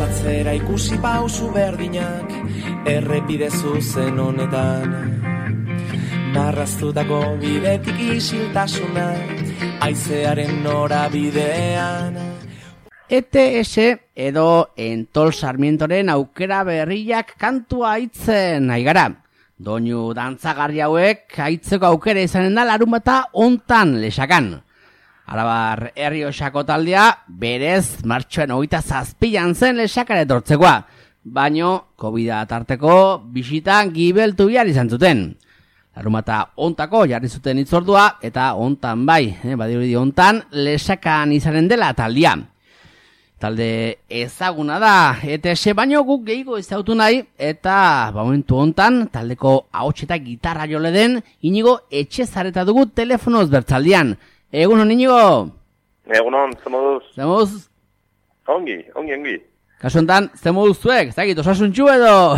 pasatzera ikusi pausu berdinak, errepide zuzen honetan. Marraztutako bidetik isiltasuna, haizearen norabidean. ETS edo Entol Sarmientoren aukera berriak kantua aitzen aigara. Doinu dantzagarri hauek aitzeko aukera izanen da larunbata hontan Lexakan. Arabar Errioxako taldea berez martxoen 27an zen Lexakara etortzekoa, baino COVID-a tarteko bisitan gibeltu behar izan zuten. Larunbata hontako jarri zuten hitzordua eta hontan bai, badirudi hontan Lexakan izanen dela taldea. Talde ezaguna da, ETS baino guk gehiago ezautu nahi, eta momentu hontan taldeko ahots eta gitarra jole den Inigo Etxezareta dugu telefonoz bertzaldian. Egunon, Inigo? Egunon, ze moduz? Ze moduz? Ongi. Kasu honetan, ze moduz zuek? Zagit, osasuntxu edo?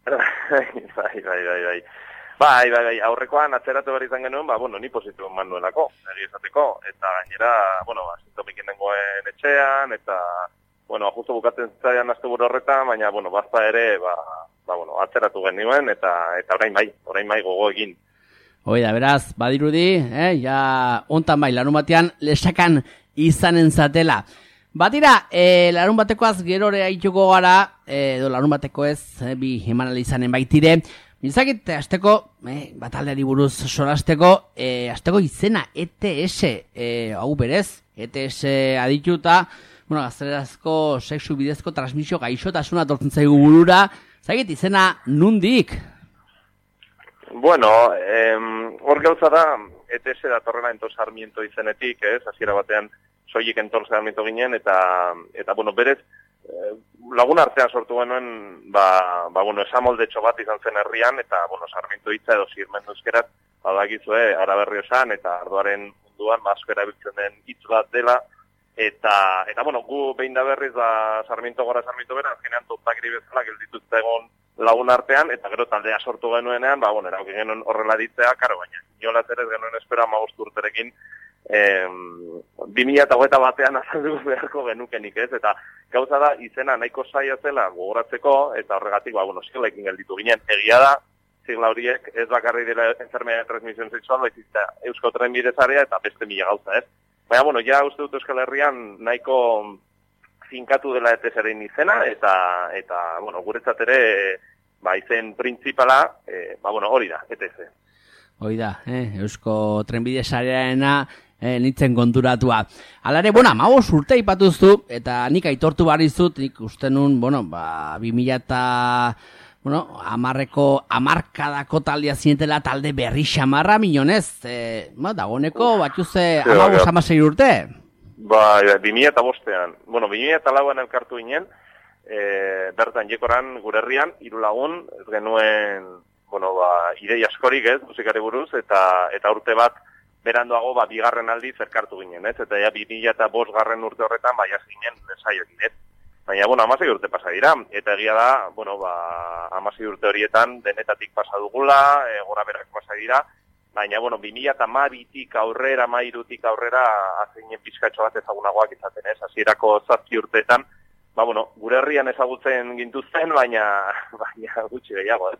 Bai, aurrekoan atzeratu behar izan genuen, ni positu manuelako, egi esateko, eta gainera, sintomikin nengoen etxean, eta, justo bukatzen zaian asteburu horretan, baina, bazta ere, atzeratu genuen, eta orain bai gogo egin. Oida, beraz, badirudi, ja, ontan bai, larun batean, Lexakan izanen zatela. Batira, larun batekoaz gerore aituko gara, edo larun bateko ez, bi emanal izanen baitire. Bizakit, azteko, bataldeari buruz solasteko, azteko izena ETS, hau berez, ETS adituta, gaztelerazko sexu bidezko transmisio gaixotasuna tortzen zaigu burura, zagit izena nundik? Hor gauza da, ETS datorrela Entol Sarmiento izenetik, hasiera batean soilik Entol Sarmiento ginen, eta berez, lagun artean sortu genuen, esamoldetxo bat izan zen herrian, eta, Sarmiento hitza edo zirmendu euskeraz, badakizue, Araberrioxan, eta ardoaren munduan, asko erabiltzen den hitz bat dela, eta gu behin da berriz, Sarmiento gora Sarmiento bera, azkenean tontakri bezala geldituzte egon lagun artean, eta gero taldea sortu genuenean, eraukin genuen horrela ditzea, karo, baina, nolaz ere genuen espera 15 urterekin, 2021 batean azaldu beharko genukenik, eta gauza da izena nahiko saia zela gogoratzeko, eta horregatik, siglaekin gelditu ginen. Egia da, sigla horiek ez bakarri dela enfermedad de transmisión sexual, baizizta Eusko Trenbidezarea eta beste mila gauza, ez? Baina, ja uste dut Euskal Herrian nahiko finkatu dela ETS-aren izena, eta guretzat ere, izen printzipala, hori da, ETS. Hoi da, Eusko Trenbidezarearena nintzen konturatua. Alare, 15 urte ipatuztu, eta nik aitortu barizut, nik uste nun, 2000 amarreko amarkadako taldea zinetela talde berri xamarra minonez. Dagoneko, batxuze, 15-16 urte? 2005an. 2004an elkartu ginen, bertan jekoran gure herrian, 3 lagun, ez genuen, idei askorik ez, musikari buruz, eta urte bat berandoago, bigarren aldiz elkartu ginen, ez? Eta 2005 urte horretan, hasi ginen saioekin, ez? Baina, 16 urte pasa dira, eta egia da, 16 urte horietan denetatik pasa dugula, gora berak pasa dira, baina, 2012tik aurrera, 2013tik aurrera, azinen pizkatxo bat ezagunagoak izaten, ez? Hasierako 7 urteetan, gure herrian ezagutzen gintuzten, baina gutxi gehiago, ez?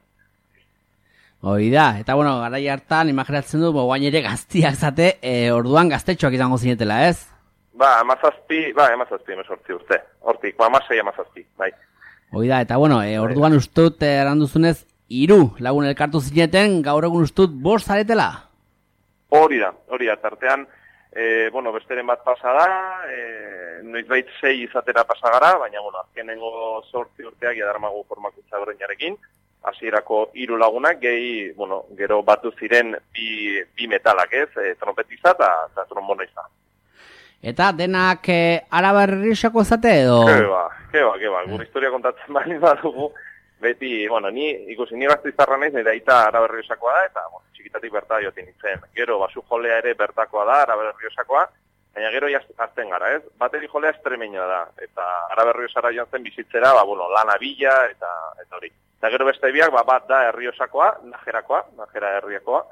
Hoi da, eta garai hartan, imaginatzen du, guain ere gaztiak zate, orduan gaztetxoak izango zinetela, ez? 17 urte, hortik, 16 bai. Hoi da, eta orduan ustut, eranduzunez, 3 lagun elkartu zineten, gaur egun ustut, 5 zaretela? Hori da, tartean, besteren bat pasa da, noizbait 6 izatera pasa gara, baina, azkenengo 8 urteak edarmagu formakuntza berreinarekin, hasierako 3 lagunak, gero batu ziren bi metalak, ez? Trompetiza eta tromboniza. Eta denak Arabar Errioxako zate edo? Keba, gure historia kontatzen bali badugu, beti, ni ikusi ni Gasteiztarra naiz, nire aita Arabar Errioxakoa da, eta txikitatik berta jotin nintzen. Gero, basu jolea ere bertakoa da, Arabar Errioxakoa, baina gero azten gara, ez? Bateri jolea estremeñoa da, eta Arabar Errioxara joan zen bizitzera, lana bila, eta hori. Eta gero beste biak, bat da Errioxakoa, Najera herriakoa,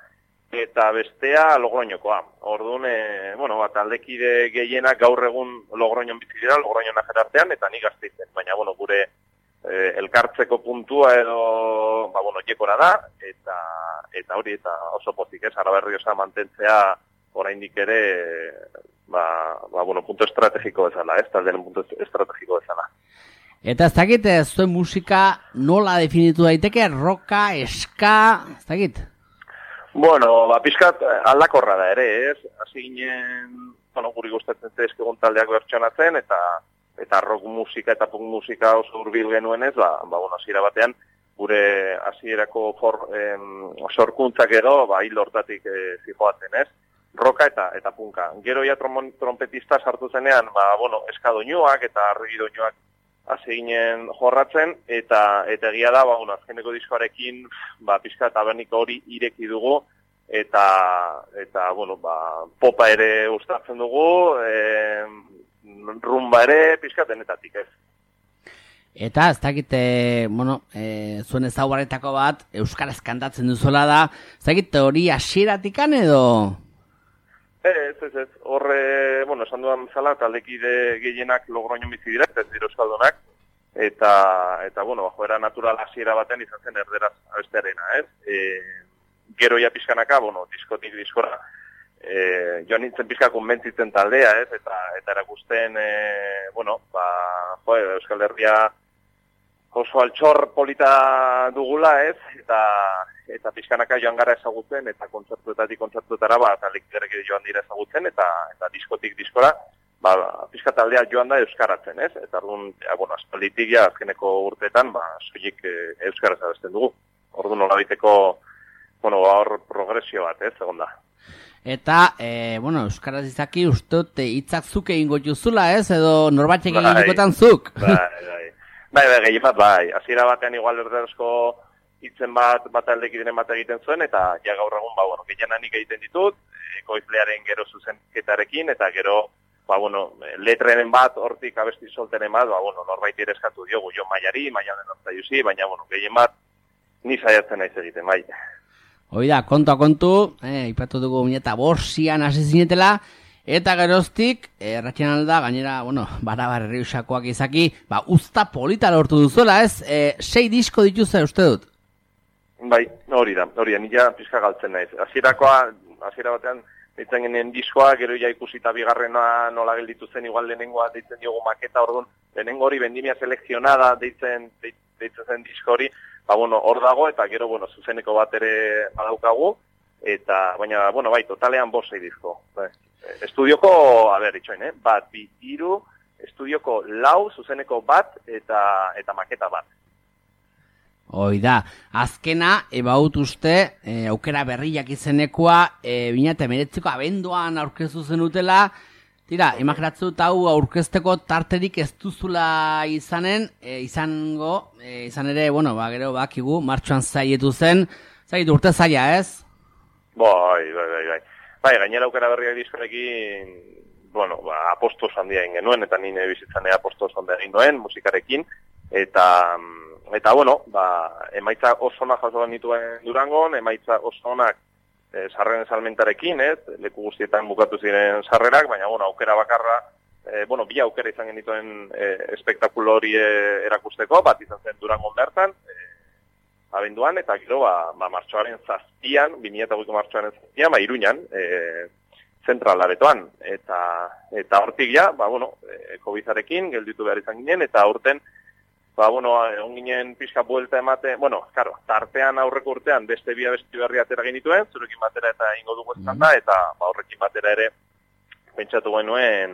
eta bestea Logroñokoa. Orduan, taldekide gehienak gaur egun Logroñon bizi dira, Logroñon ajerartean, eta ni Gasteizen. Baina, gure elkartzeko puntua edo, Jekora da, eta hori, eta oso pozik, Araberriosa mantentzea oraindik ere, punto estrategiko bezala, talderen punto estrategiko bezala. Eta ez dakit, zuen musika nola definitu daiteke, roka, eska, ez dakit? Pixkat aldakorra da ere, hasi ginen, guri gustatzen zaizkigun taldeak bertsonatzen, eta rock musika eta punk musika oso hurbil genuenez, hasiera batean, gure hasierako sorkuntzak edo, hil hortatik zijoatzen, roka eta punka. Gero ja trompetista sartu zenean, eska doinuak eta arregi doinuak hasi ginen jorratzen, eta egia da, azkeneko diskoarekin, pixka tabernika hori ireki dugu, eta popa ere gustatzen dugu, rumba ere, pixka denetatik, Eta, ez dakite, zuen ezaugarretako bat, euskaraz kantatzen duzuela da, ez dakite hori hasieratikan edo? Ez. Horre, esan dudan bezala, taldekide gehienak Logroñon bizi dira, ez dira euskaldunak, eta joera natural hasiera baten izan zen erderaz abestearena, Gero ja pixkanaka, diskotik diskora, joan nintzen pixka konbentzitzen taldea, eta erakusten, Euskal Herria oso altxor polita dugula, eta pixkanaka joan gara ezagutzen, eta kontzertuetatik kontzertuetara, taldekideak joan dira ezagutzen, eta diskotik diskora, pixka taldea joan da euskaratzen, Eta orduan, aspalditik ja, azkeneko urteetan, soilik euskaraz abesten dugu. Orduan nolabiteko, hor progresio bat, egon da. Eta, euskaraz izaki uste hitzak zuk egingo juzula, edo norbatek egin zuk? Bai, gehien bat, hasiera batean igual erderazko hitzen bat aldekideren bat egiten zuen, eta ja gaur egun, gehienanik egiten ditut, ekoizlearen gero zuzenketarekin, eta gero, letrenen bat, hortik abesti soltenen bat, norbait ere eskatu diogu, jo Maiari, Maialen Ortaiusi, baina, gehien bat, ni saiatzen naiz egiten, bai. Oida, kontu, ipatu dugu mineta borsian hasi zinetela, eta geroztik, erratxen alda, gainera, barabar usakoak izaki, usta polita lortu duzuela, 6 disko dituzte uste dut? Bai, hori da, nila pizka galtzen naiz. Hasiera batean, ditzen genien diskoa, gero ja ikusita bigarrena nola gelditu zen, igual lehenengoa deitzen diogu maketa, orduan, lehenengo hori bendimia selekzionada deitzen zen disko hori, hor dago, eta gero, zuzeneko bat ere badaukagu, eta, baina, bai, totalean 5 disko. Estudioko, itxoin, bat, 2, 3, estudioko 4, zuzeneko bat, eta maketa bat. Oida, azkena, ebaut uste, aukera berriak izenekoa, 2019ko abenduan aurkeztu zenutela, tira, imaginatzen dut hau aurkezteko tarterik ez duzula izan ere, gero bakigu, martxoan zaietu zen, zaitu urte zaila, ez? Bai, gainera aukera berriak diskorekin, apostos handia egin genuen, eta nire bizitzan apostos handia egin nuen, musikarekin, eta emaitza oso onak jaso nituen Durangon, emaitza oso onak sarreren salmentarekin, leku guztietan bukatu ziren sarrerak, baina, aukera bakarra, bi aukera izan genituen espektakulo hori erakusteko, bat izan zen Durangon bertan, abenduan, eta gero, martxoaren 7an, 2008ko martxoaren 7an, Iruñan, zentralaretoan, eta hortik ja, COVID-arekin, gelditu behar izan ginen, eta aurten, egon ginen pixka buelta emate, tartean aurreko urtean beste berri atera genituen, zurekin batera eta ingo dugu ezkanda, eta horrekin batera ere pentsatu genuen,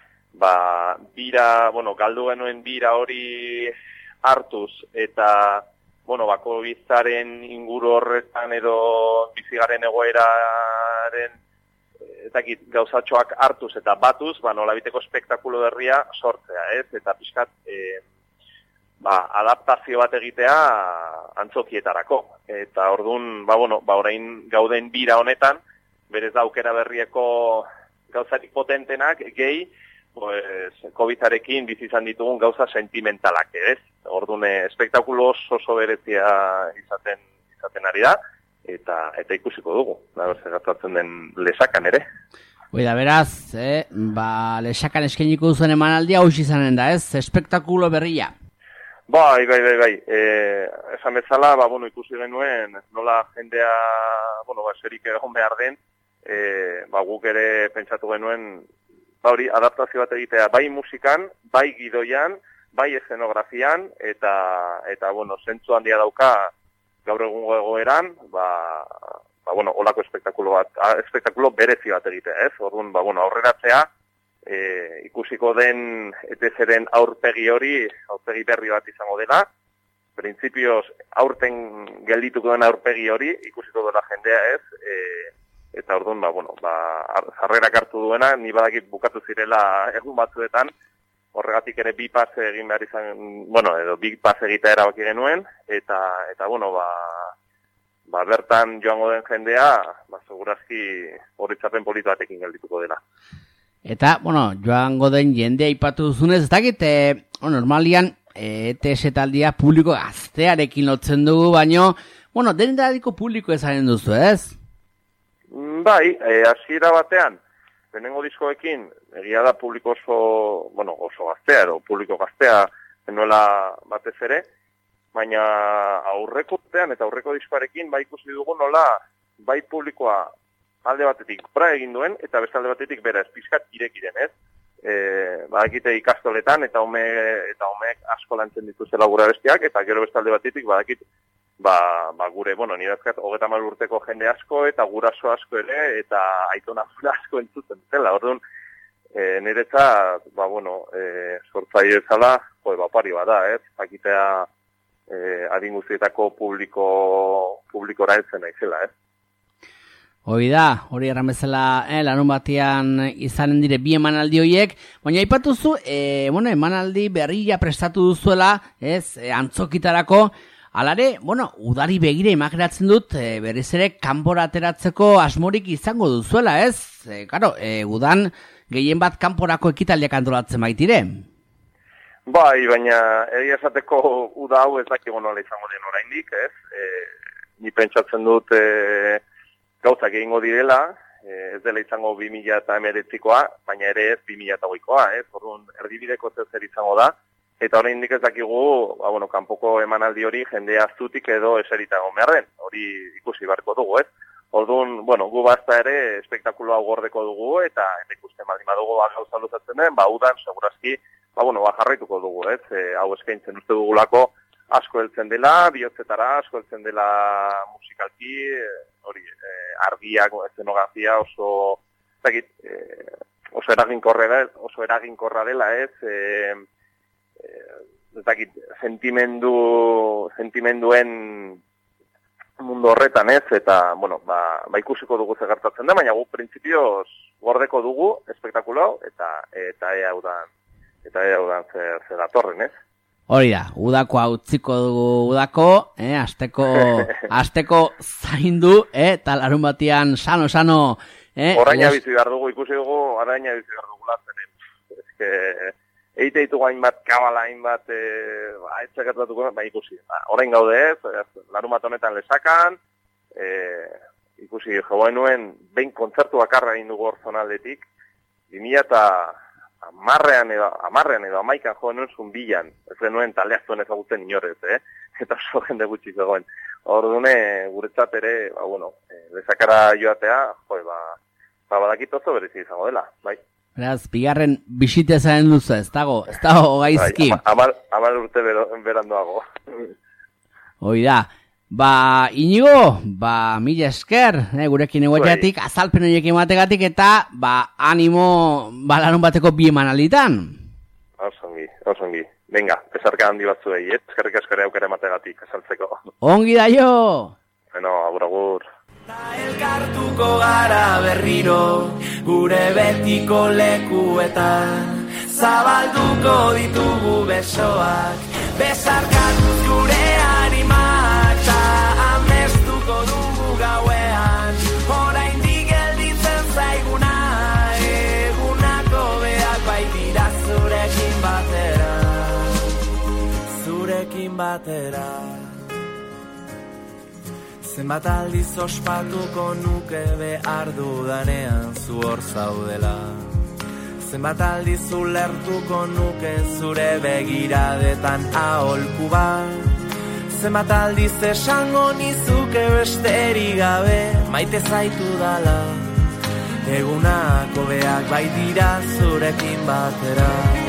bira, galdu genuen bira hori hartuz, eta, COVID-aren inguru horretan edo bizigaren egoeraren etakit gauzatxoak hartuz eta batuz, nolabiteko espektakulo berria sortzea, eta pixkat, adaptazio bat egitea antzokietarako. Eta orduan, orain gauden bira honetan, berez da aukera berrieko gauzatik potentenak, gehi, COVID-arekin bizi izan ditugun gauza sentimentalak, ez? Orduan, espektakulo oso berezia izaten ari da, eta ikusiko dugu, zer gertatzen den Lesakan ere. Oida, beraz, Lesakan eskainiko duzuen emanaldia hausi izanen da, ez? Espektakulo berria. Bai. Esan bezala, ikusi genuen, nola jendea, eserik egon behar den, guk ere pentsatu genuen, hori, adaptazio bat egitea, bai musikan, bai gidoian, bai eszenografian, eta zentzu handia dauka gaur egungo egoeran, olako espektakulo berezi bat egitea, ez? Orduan, aurreratzea, ikusiko den ETZ-ren aurpegi berri bat izango dela, printzipioz aurten geldituko den aurpegi hori ikusiko dela jendea, ez? Eta orduan, jarrerak hartu duena, ni badakit bukatu zirela egun batzuetan, horregatik ere bi pase egin behar izan, edo bi pase egitea erabaki genuen, eta bertan joango den jendea, segurazki horitzapen polito batekin geldituko dela. Eta, joango den jendea aipatu duzunez, ez dakit, normalian, ETS taldia publiko gaztearekin lotzen dugu, baino, denetadiko publiko ezaren duzu, ez? Bai, hasiera batean, lehenengo diskoekin, egia da publiko oso gaztea, edo publiko gaztea, genuela batez ere, baina aurreko urtean eta aurreko diskoarekin, ikusi dugu nola, bai publikoa alde batetik gora egin duen, eta beste alde batetik bera pixkat irekiren, ez? Badakite ikastoletan, eta umeek asko lantzen dituzela gura bestiak, eta gero beste alde batetik, badakit, gure, nire azkat, 30 urteko jende asko, eta guraso asko ere, eta aitona asko entzuten zela. Orduan, niretzat, sortzaile ezala, pari bada, ez? Pakitea adin guztietako publikora heltzen naizela, ez? Hori da, hori erran bezala, larun batean izanen dire bi emanaldi horiek, baina aipatuzu, emanaldi berria prestatu duzuela, ez, antzokitarako, alare, udari begire imaginatzen dut, berriz ere kanpora ateratzeko asmorik izango duzuela, ez? Udan gehien bat kanporako ekitaldiak antolatzen baitire. Bai, baina egia esateko uda hau ez dakigu nola izango den oraindik, ez? Ni pentsatzen dut gauzak egingo direla, ez dela izango 2019koa, baina ere ez 2008koa, ez? Orduan erdibideko zer izango da, eta oraindik ez dakigu, kanpoko emanaldi hori jendea aztutik edo eserita egon behar den, hori ikusi beharko dugu, ez? Orduan, gu basta ere espektakuloa gordeko dugu, eta ikusten baldin badugu gauza luzatzen den, udan segurazki, jarraituko dugu, ez? Hau eskaintzen uste dugulako asko heltzen dela, bihotzetara asko heltzen dela musikalki, argiak, eszenografia oso eraginkorra dela, ez? Ez dakit, sentimenduen mundu horretan, ez? Eta, ikusiko dugu zer gertatzen da, baina guk printzipioz gordeko dugu espektakulo eta ea udan zer datorren, ez? Hori da, udako utziko dugu udako, asteko zaindu, eta larun batean sano. Oraina bizi behar dugu, ikusi dugu, oraina bizi behar dugu latzen. Eite ditugu hainbat kabala, hainbat etxekertatuko, ikusi. Orain gaude ez, larun bat honetan Lesakan, ikusi, nuen, behin kontzertu bakarra egin dugu hor zonaldetik, 2010 edo 11 jo nuen zunbilan, ez genuen taldeaztuen ezagutzen inorez, eta oso jende gutxi zegoen. Orduan, guretzat ere, Lesakara joatea, badakit oso berezi izango dela, bai. Beraz, bigarren bisite zaren duzu, ez dago gaizki. 10 urte berandoago. Hoi da. Inigo, mila esker, gurekin egoteatik, azalpen horiek emategatik, eta, animo, larun bateko bi emanalditan. Osongi. Venga, pesarka handi batzuei, eskerrik askare aukera emategatik, azaltzeko. Ongi da jo! Agur. Elkartuko gara berriro, gure betiko lekuetan, zabalduko ditugu besoak, besarkatuz gure animak, ta amestuko dugu gauean, oraindik gelditzen zaiguna, egunako beak baitira zurekin batera. Zenbat aldiz ospatuko nuke behar dudanean zu hor zaudela. Zenbat aldiz ulertuko nuke zure begiradetan aholku bat. Zenbat aldiz esango nizuke besterik gabe maite zaitu dala. Egunak hobeak baitira zurekin batera.